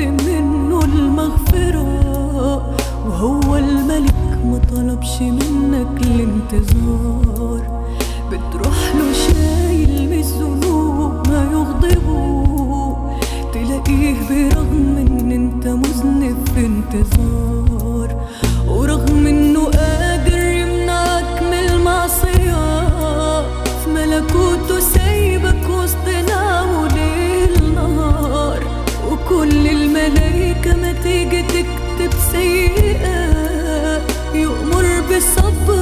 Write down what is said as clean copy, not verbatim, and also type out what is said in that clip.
منه المغفرة، وهو الملك ما طلبش منك الانتظار. بتروح له شايل من الذنوب ما يغضبه، تلاقيه برغم ان انت مذنب في انتظار، ورغم انه قادر يمنعك من المعصية، في ملكوته سايبك وسط نعمه ليل نهار. وكل الملايكة ما تيجي تكتب سيئة يؤمر بالصبر